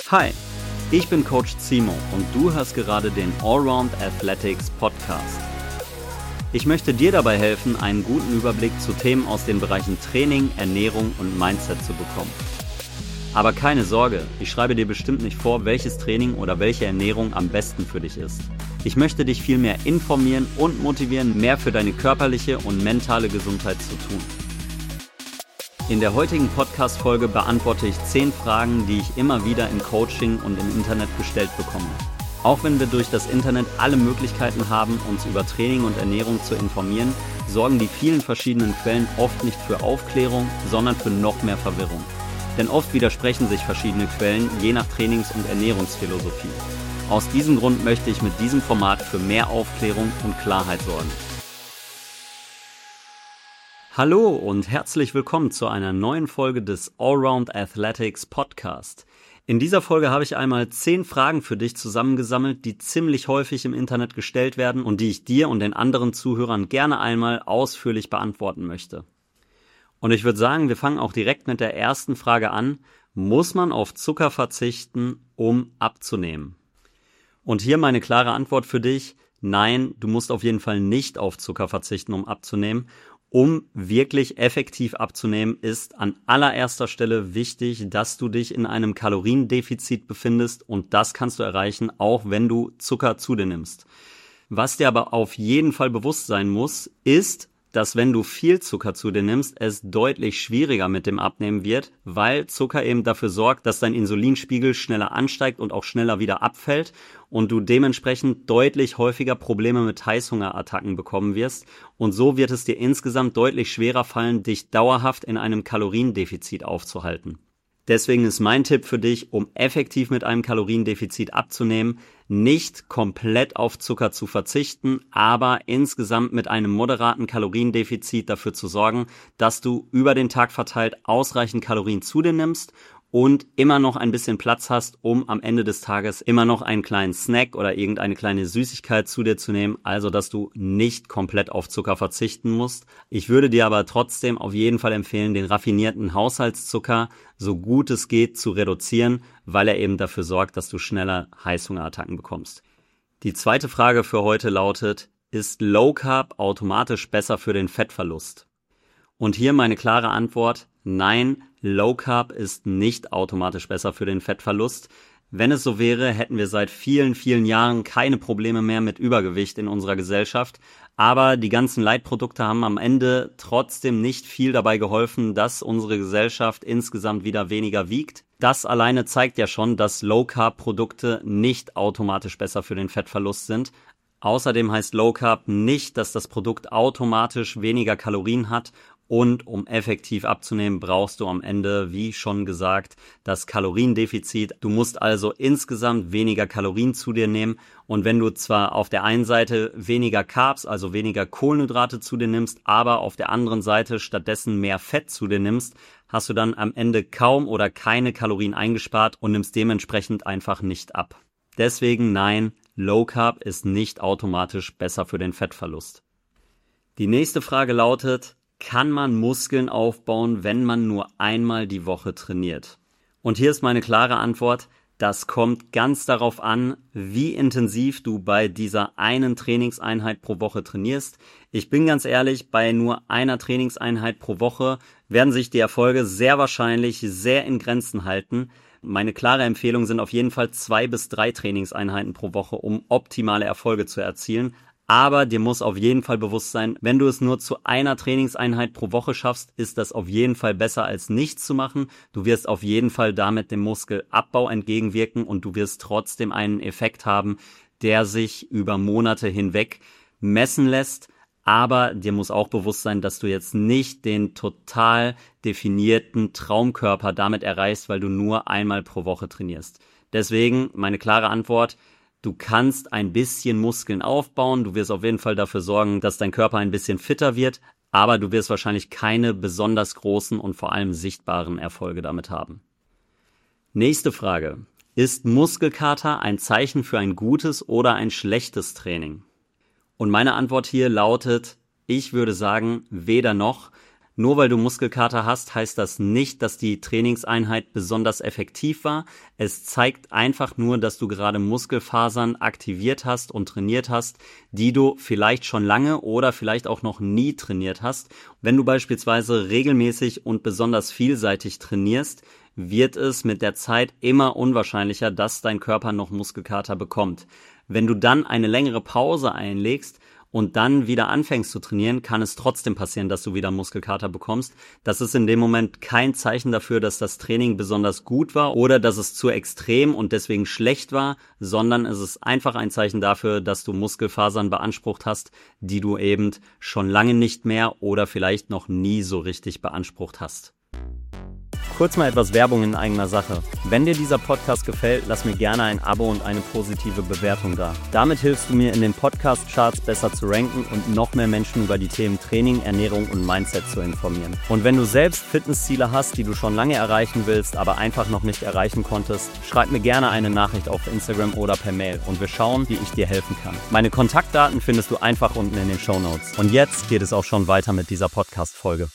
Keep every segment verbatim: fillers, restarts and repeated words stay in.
Hi, ich bin Coach Zimo und du hörst gerade den Allround Athletics Podcast. Ich möchte dir dabei helfen, einen guten Überblick zu Themen aus den Bereichen Training, Ernährung und Mindset zu bekommen. Aber keine Sorge, ich schreibe dir bestimmt nicht vor, welches Training oder welche Ernährung am besten für dich ist. Ich möchte dich vielmehr informieren und motivieren, mehr für deine körperliche und mentale Gesundheit zu tun. In der heutigen Podcast-Folge beantworte ich zehn Fragen, die ich immer wieder im Coaching und im Internet gestellt bekomme. Auch wenn wir durch das Internet alle Möglichkeiten haben, uns über Training und Ernährung zu informieren, sorgen die vielen verschiedenen Quellen oft nicht für Aufklärung, sondern für noch mehr Verwirrung. Denn oft widersprechen sich verschiedene Quellen, je nach Trainings- und Ernährungsphilosophie. Aus diesem Grund möchte ich mit diesem Format für mehr Aufklärung und Klarheit sorgen. Hallo und herzlich willkommen zu einer neuen Folge des Allround Athletics Podcast. In dieser Folge habe ich einmal zehn Fragen für dich zusammengesammelt, die ziemlich häufig im Internet gestellt werden und die ich dir und den anderen Zuhörern gerne einmal ausführlich beantworten möchte. Und ich würde sagen, wir fangen auch direkt mit der ersten Frage an. Muss man auf Zucker verzichten, um abzunehmen? Und hier meine klare Antwort für dich: Nein, du musst auf jeden Fall nicht auf Zucker verzichten, um abzunehmen. Um wirklich effektiv abzunehmen, ist an allererster Stelle wichtig, dass du dich in einem Kaloriendefizit befindest, und das kannst du erreichen, auch wenn du Zucker zu dir nimmst. Was dir aber auf jeden Fall bewusst sein muss, ist, dass wenn du viel Zucker zu dir nimmst, es deutlich schwieriger mit dem Abnehmen wird, weil Zucker eben dafür sorgt, dass dein Insulinspiegel schneller ansteigt und auch schneller wieder abfällt und du dementsprechend deutlich häufiger Probleme mit Heißhungerattacken bekommen wirst, und so wird es dir insgesamt deutlich schwerer fallen, dich dauerhaft in einem Kaloriendefizit aufzuhalten. Deswegen ist mein Tipp für dich, um effektiv mit einem Kaloriendefizit abzunehmen, nicht komplett auf Zucker zu verzichten, aber insgesamt mit einem moderaten Kaloriendefizit dafür zu sorgen, dass du über den Tag verteilt ausreichend Kalorien zu dir nimmst und immer noch ein bisschen Platz hast, um am Ende des Tages immer noch einen kleinen Snack oder irgendeine kleine Süßigkeit zu dir zu nehmen, also dass du nicht komplett auf Zucker verzichten musst. Ich würde dir aber trotzdem auf jeden Fall empfehlen, den raffinierten Haushaltszucker so gut es geht zu reduzieren, weil er eben dafür sorgt, dass du schneller Heißhungerattacken bekommst. Die zweite Frage für heute lautet: Ist Low Carb automatisch besser für den Fettverlust? Und hier meine klare Antwort: Nein, Low Carb ist nicht automatisch besser für den Fettverlust. Wenn es so wäre, hätten wir seit vielen, vielen Jahren keine Probleme mehr mit Übergewicht in unserer Gesellschaft. Aber die ganzen Leitprodukte haben am Ende trotzdem nicht viel dabei geholfen, dass unsere Gesellschaft insgesamt wieder weniger wiegt. Das alleine zeigt ja schon, dass Low Carb Produkte nicht automatisch besser für den Fettverlust sind. Außerdem heißt Low Carb nicht, dass das Produkt automatisch weniger Kalorien hat. Und um effektiv abzunehmen, brauchst du am Ende, wie schon gesagt, das Kaloriendefizit. Du musst also insgesamt weniger Kalorien zu dir nehmen. Und wenn du zwar auf der einen Seite weniger Carbs, also weniger Kohlenhydrate zu dir nimmst, aber auf der anderen Seite stattdessen mehr Fett zu dir nimmst, hast du dann am Ende kaum oder keine Kalorien eingespart und nimmst dementsprechend einfach nicht ab. Deswegen nein, Low Carb ist nicht automatisch besser für den Fettverlust. Die nächste Frage lautet: Kann man Muskeln aufbauen, wenn man nur einmal die Woche trainiert? Und hier ist meine klare Antwort: Das kommt ganz darauf an, wie intensiv du bei dieser einen Trainingseinheit pro Woche trainierst. Ich bin ganz ehrlich, bei nur einer Trainingseinheit pro Woche werden sich die Erfolge sehr wahrscheinlich sehr in Grenzen halten. Meine klare Empfehlung sind auf jeden Fall zwei bis drei Trainingseinheiten pro Woche, um optimale Erfolge zu erzielen. Aber dir muss auf jeden Fall bewusst sein, wenn du es nur zu einer Trainingseinheit pro Woche schaffst, ist das auf jeden Fall besser als nichts zu machen. Du wirst auf jeden Fall damit dem Muskelabbau entgegenwirken und du wirst trotzdem einen Effekt haben, der sich über Monate hinweg messen lässt. Aber dir muss auch bewusst sein, dass du jetzt nicht den total definierten Traumkörper damit erreichst, weil du nur einmal pro Woche trainierst. Deswegen meine klare Antwort: Du kannst ein bisschen Muskeln aufbauen, du wirst auf jeden Fall dafür sorgen, dass dein Körper ein bisschen fitter wird, aber du wirst wahrscheinlich keine besonders großen und vor allem sichtbaren Erfolge damit haben. Nächste Frage: Ist Muskelkater ein Zeichen für ein gutes oder ein schlechtes Training? Und meine Antwort hier lautet: Ich würde sagen, weder noch. Nur weil du Muskelkater hast, heißt das nicht, dass die Trainingseinheit besonders effektiv war. Es zeigt einfach nur, dass du gerade Muskelfasern aktiviert hast und trainiert hast, die du vielleicht schon lange oder vielleicht auch noch nie trainiert hast. Wenn du beispielsweise regelmäßig und besonders vielseitig trainierst, wird es mit der Zeit immer unwahrscheinlicher, dass dein Körper noch Muskelkater bekommt. Wenn du dann eine längere Pause einlegst und dann wieder anfängst zu trainieren, kann es trotzdem passieren, dass du wieder Muskelkater bekommst. Das ist in dem Moment kein Zeichen dafür, dass das Training besonders gut war oder dass es zu extrem und deswegen schlecht war, sondern es ist einfach ein Zeichen dafür, dass du Muskelfasern beansprucht hast, die du eben schon lange nicht mehr oder vielleicht noch nie so richtig beansprucht hast. Kurz mal etwas Werbung in eigener Sache. Wenn dir dieser Podcast gefällt, lass mir gerne ein Abo und eine positive Bewertung da. Damit hilfst du mir, in den Podcast-Charts besser zu ranken und noch mehr Menschen über die Themen Training, Ernährung und Mindset zu informieren. Und wenn du selbst Fitnessziele hast, die du schon lange erreichen willst, aber einfach noch nicht erreichen konntest, schreib mir gerne eine Nachricht auf Instagram oder per Mail und wir schauen, wie ich dir helfen kann. Meine Kontaktdaten findest du einfach unten in den Shownotes. Und jetzt geht es auch schon weiter mit dieser Podcast-Folge.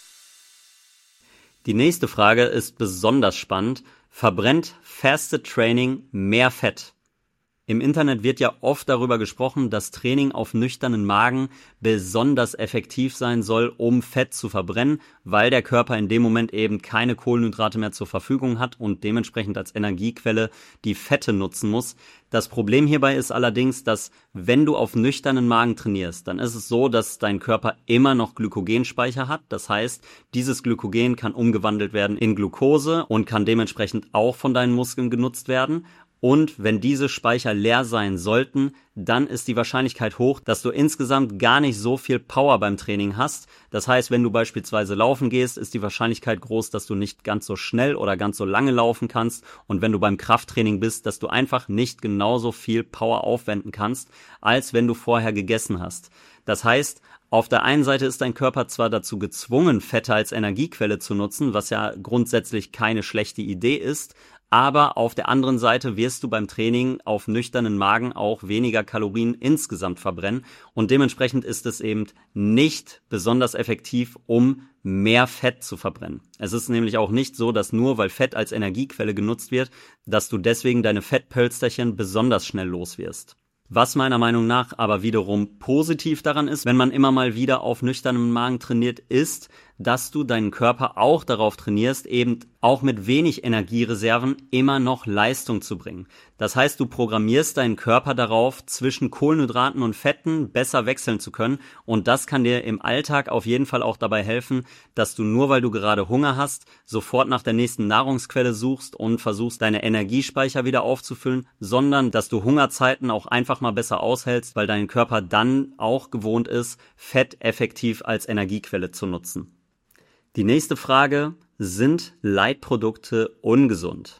Die nächste Frage ist besonders spannend. Verbrennt Fasted Training mehr Fett? Im Internet wird ja oft darüber gesprochen, dass Training auf nüchternen Magen besonders effektiv sein soll, um Fett zu verbrennen, weil der Körper in dem Moment eben keine Kohlenhydrate mehr zur Verfügung hat und dementsprechend als Energiequelle die Fette nutzen muss. Das Problem hierbei ist allerdings, dass wenn du auf nüchternen Magen trainierst, dann ist es so, dass dein Körper immer noch Glykogenspeicher hat. Das heißt, dieses Glykogen kann umgewandelt werden in Glucose und kann dementsprechend auch von deinen Muskeln genutzt werden. Und wenn diese Speicher leer sein sollten, dann ist die Wahrscheinlichkeit hoch, dass du insgesamt gar nicht so viel Power beim Training hast. Das heißt, wenn du beispielsweise laufen gehst, ist die Wahrscheinlichkeit groß, dass du nicht ganz so schnell oder ganz so lange laufen kannst. Und wenn du beim Krafttraining bist, dass du einfach nicht genauso viel Power aufwenden kannst, als wenn du vorher gegessen hast. Das heißt, auf der einen Seite ist dein Körper zwar dazu gezwungen, Fette als Energiequelle zu nutzen, was ja grundsätzlich keine schlechte Idee ist, aber auf der anderen Seite wirst du beim Training auf nüchternen Magen auch weniger Kalorien insgesamt verbrennen und dementsprechend ist es eben nicht besonders effektiv, um mehr Fett zu verbrennen. Es ist nämlich auch nicht so, dass nur weil Fett als Energiequelle genutzt wird, dass du deswegen deine Fettpölsterchen besonders schnell los wirst. Was meiner Meinung nach aber wiederum positiv daran ist, wenn man immer mal wieder auf nüchternem Magen trainiert, ist, dass du deinen Körper auch darauf trainierst, eben auch mit wenig Energiereserven immer noch Leistung zu bringen. Das heißt, du programmierst deinen Körper darauf, zwischen Kohlenhydraten und Fetten besser wechseln zu können und das kann dir im Alltag auf jeden Fall auch dabei helfen, dass du nur weil du gerade Hunger hast, sofort nach der nächsten Nahrungsquelle suchst und versuchst, deine Energiespeicher wieder aufzufüllen, sondern dass du Hungerzeiten auch einfach mal besser aushältst, weil dein Körper dann auch gewohnt ist, Fett effektiv als Energiequelle zu nutzen. Die nächste Frage: Sind Leitprodukte ungesund?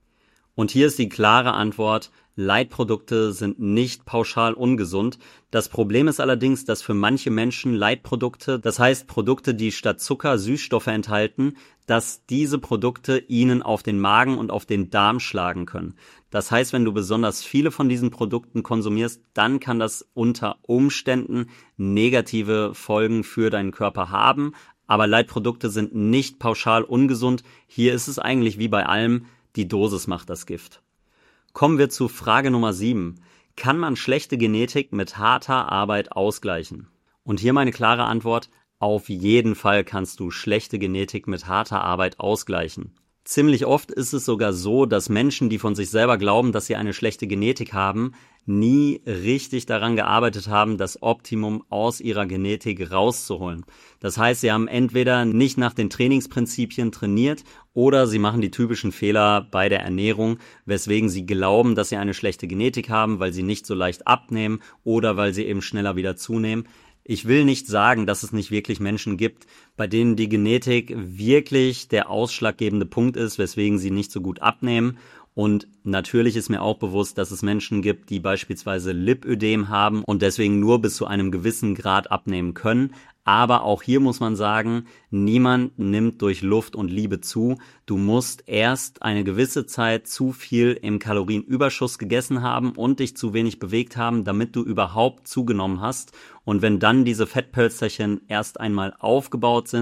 Und hier ist die klare Antwort: Leitprodukte sind nicht pauschal ungesund. Das Problem ist allerdings, dass für manche Menschen Leitprodukte, das heißt Produkte, die statt Zucker Süßstoffe enthalten, dass diese Produkte ihnen auf den Magen und auf den Darm schlagen können. Das heißt, wenn du besonders viele von diesen Produkten konsumierst, dann kann das unter Umständen negative Folgen für deinen Körper haben. Aber Leitprodukte sind nicht pauschal ungesund. Hier ist es eigentlich wie bei allem, die Dosis macht das Gift. Kommen wir zu Frage Nummer sieben. Kann man schlechte Genetik mit harter Arbeit ausgleichen? Und hier meine klare Antwort: Auf jeden Fall kannst du schlechte Genetik mit harter Arbeit ausgleichen. Ziemlich oft ist es sogar so, dass Menschen, die von sich selber glauben, dass sie eine schlechte Genetik haben, nie richtig daran gearbeitet haben, das Optimum aus ihrer Genetik rauszuholen. Das heißt, sie haben entweder nicht nach den Trainingsprinzipien trainiert oder sie machen die typischen Fehler bei der Ernährung, weswegen sie glauben, dass sie eine schlechte Genetik haben, weil sie nicht so leicht abnehmen oder weil sie eben schneller wieder zunehmen. Ich will nicht sagen, dass es nicht wirklich Menschen gibt, bei denen die Genetik wirklich der ausschlaggebende Punkt ist, weswegen sie nicht so gut abnehmen. Und natürlich ist mir auch bewusst, dass es Menschen gibt, die beispielsweise Lipödem haben und deswegen nur bis zu einem gewissen Grad abnehmen können. Aber auch hier muss man sagen, niemand nimmt durch Luft und Liebe zu. Du musst erst eine gewisse Zeit zu viel im Kalorienüberschuss gegessen haben und dich zu wenig bewegt haben, damit du überhaupt zugenommen hast. Und wenn dann diese Fettpölsterchen erst einmal aufgebaut sind,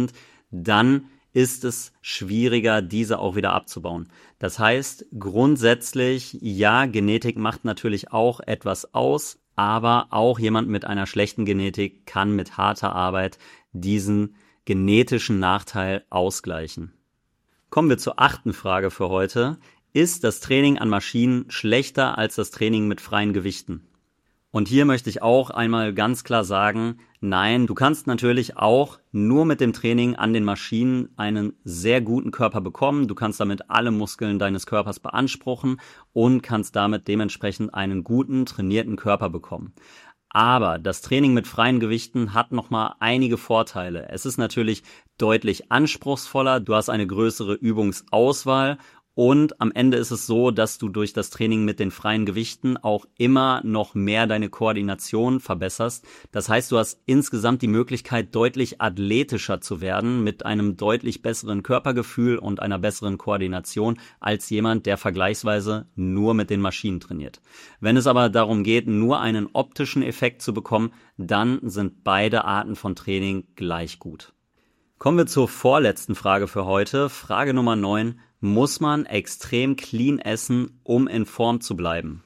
dann ist es schwieriger, diese auch wieder abzubauen. Das heißt, grundsätzlich, ja, Genetik macht natürlich auch etwas aus, aber auch jemand mit einer schlechten Genetik kann mit harter Arbeit diesen genetischen Nachteil ausgleichen. Kommen wir zur achten Frage für heute. Ist das Training an Maschinen schlechter als das Training mit freien Gewichten? Und hier möchte ich auch einmal ganz klar sagen, nein, du kannst natürlich auch nur mit dem Training an den Maschinen einen sehr guten Körper bekommen. Du kannst damit alle Muskeln deines Körpers beanspruchen und kannst damit dementsprechend einen guten, trainierten Körper bekommen. Aber das Training mit freien Gewichten hat nochmal einige Vorteile. Es ist natürlich deutlich anspruchsvoller, du hast eine größere Übungsauswahl. Und am Ende ist es so, dass du durch das Training mit den freien Gewichten auch immer noch mehr deine Koordination verbesserst. Das heißt, du hast insgesamt die Möglichkeit, deutlich athletischer zu werden, mit einem deutlich besseren Körpergefühl und einer besseren Koordination als jemand, der vergleichsweise nur mit den Maschinen trainiert. Wenn es aber darum geht, nur einen optischen Effekt zu bekommen, dann sind beide Arten von Training gleich gut. Kommen wir zur vorletzten Frage für heute. Frage Nummer neun. Muss man extrem clean essen, um in Form zu bleiben?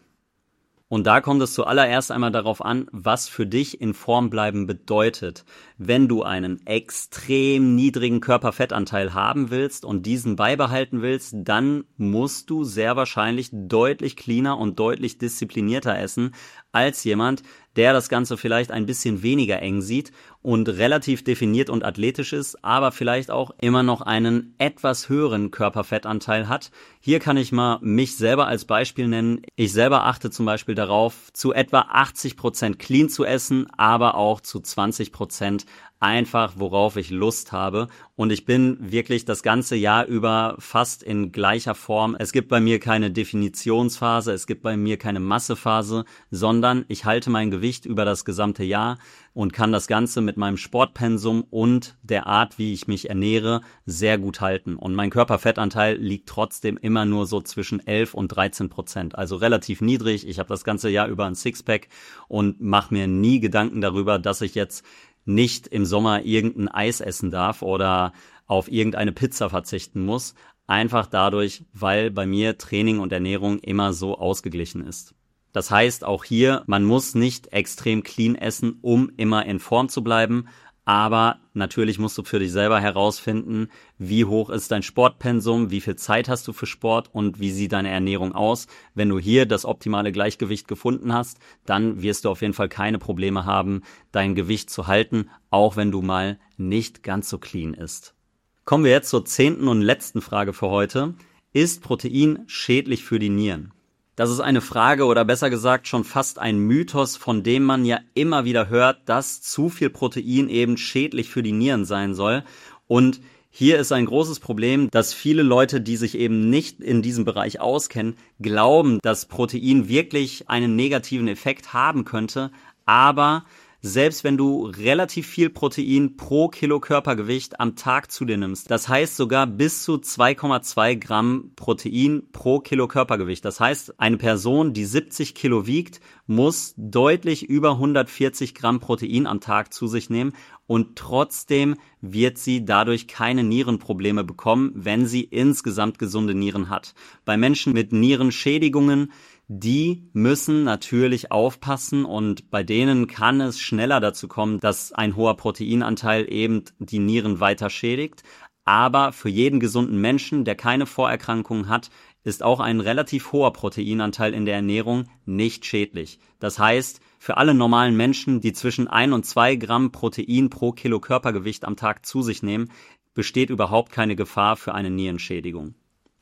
Und da kommt es zuallererst einmal darauf an, was für dich in Form bleiben bedeutet. Wenn du einen extrem niedrigen Körperfettanteil haben willst und diesen beibehalten willst, dann musst du sehr wahrscheinlich deutlich cleaner und deutlich disziplinierter essen als jemand, der das Ganze vielleicht ein bisschen weniger eng sieht und relativ definiert und athletisch ist, aber vielleicht auch immer noch einen etwas höheren Körperfettanteil hat. Hier kann ich mal mich selber als Beispiel nennen. Ich selber achte zum Beispiel darauf, zu etwa achtzig Prozent clean zu essen, aber auch zu zwanzig Prozent einfach, worauf ich Lust habe. Und ich bin wirklich das ganze Jahr über fast in gleicher Form. Es gibt bei mir keine Definitionsphase, es gibt bei mir keine Massephase, sondern ich halte mein Gewicht über das gesamte Jahr und kann das Ganze mit meinem Sportpensum und der Art, wie ich mich ernähre, sehr gut halten. Und mein Körperfettanteil liegt trotzdem immer nur so zwischen elf und dreizehn Prozent. Also relativ niedrig. Ich habe das ganze Jahr über ein Sixpack und mache mir nie Gedanken darüber, dass ich jetzt nicht im Sommer irgendein Eis essen darf oder auf irgendeine Pizza verzichten muss. Einfach dadurch, weil bei mir Training und Ernährung immer so ausgeglichen ist. Das heißt auch hier, man muss nicht extrem clean essen, um immer in Form zu bleiben. Aber natürlich musst du für dich selber herausfinden, wie hoch ist dein Sportpensum, wie viel Zeit hast du für Sport und wie sieht deine Ernährung aus. Wenn du hier das optimale Gleichgewicht gefunden hast, dann wirst du auf jeden Fall keine Probleme haben, dein Gewicht zu halten, auch wenn du mal nicht ganz so clean isst. Kommen wir jetzt zur zehnten und letzten Frage für heute. Ist Protein schädlich für die Nieren? Das ist eine Frage oder besser gesagt schon fast ein Mythos, von dem man ja immer wieder hört, dass zu viel Protein eben schädlich für die Nieren sein soll. Und hier ist ein großes Problem, dass viele Leute, die sich eben nicht in diesem Bereich auskennen, glauben, dass Protein wirklich einen negativen Effekt haben könnte. Aber selbst wenn du relativ viel Protein pro Kilo Körpergewicht am Tag zu dir nimmst, das heißt sogar bis zu zwei Komma zwei Gramm Protein pro Kilo Körpergewicht. Das heißt, eine Person, die siebzig Kilo wiegt, muss deutlich über hundertvierzig Gramm Protein am Tag zu sich nehmen und trotzdem wird sie dadurch keine Nierenprobleme bekommen, wenn sie insgesamt gesunde Nieren hat. Bei Menschen mit Nierenschädigungen, die müssen natürlich aufpassen und bei denen kann es schneller dazu kommen, dass ein hoher Proteinanteil eben die Nieren weiter schädigt. Aber für jeden gesunden Menschen, der keine Vorerkrankungen hat, ist auch ein relativ hoher Proteinanteil in der Ernährung nicht schädlich. Das heißt, für alle normalen Menschen, die zwischen ein und zwei Gramm Protein pro Kilo Körpergewicht am Tag zu sich nehmen, besteht überhaupt keine Gefahr für eine Nierenschädigung.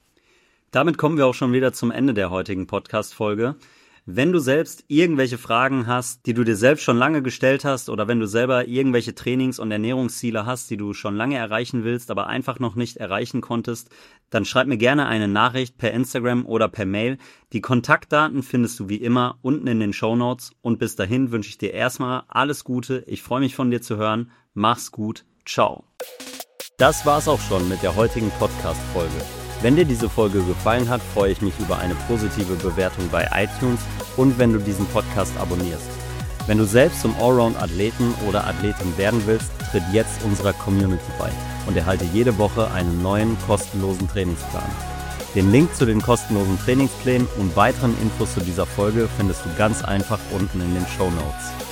Damit kommen wir auch schon wieder zum Ende der heutigen Podcast-Folge. Wenn du selbst irgendwelche Fragen hast, die du dir selbst schon lange gestellt hast oder wenn du selber irgendwelche Trainings- und Ernährungsziele hast, die du schon lange erreichen willst, aber einfach noch nicht erreichen konntest, dann schreib mir gerne eine Nachricht per Instagram oder per Mail. Die Kontaktdaten findest du wie immer unten in den Shownotes und bis dahin wünsche ich dir erstmal alles Gute. Ich freue mich von dir zu hören. Mach's gut. Ciao. Das war's auch schon mit der heutigen Podcast-Folge. Wenn dir diese Folge gefallen hat, freue ich mich über eine positive Bewertung bei iTunes und wenn du diesen Podcast abonnierst. Wenn du selbst zum Allround-Athleten oder Athletin werden willst, tritt jetzt unserer Community bei. und erhalte jede Woche einen neuen kostenlosen Trainingsplan. Den Link zu den kostenlosen Trainingsplänen und weiteren Infos zu dieser Folge findest du ganz einfach unten in den Shownotes.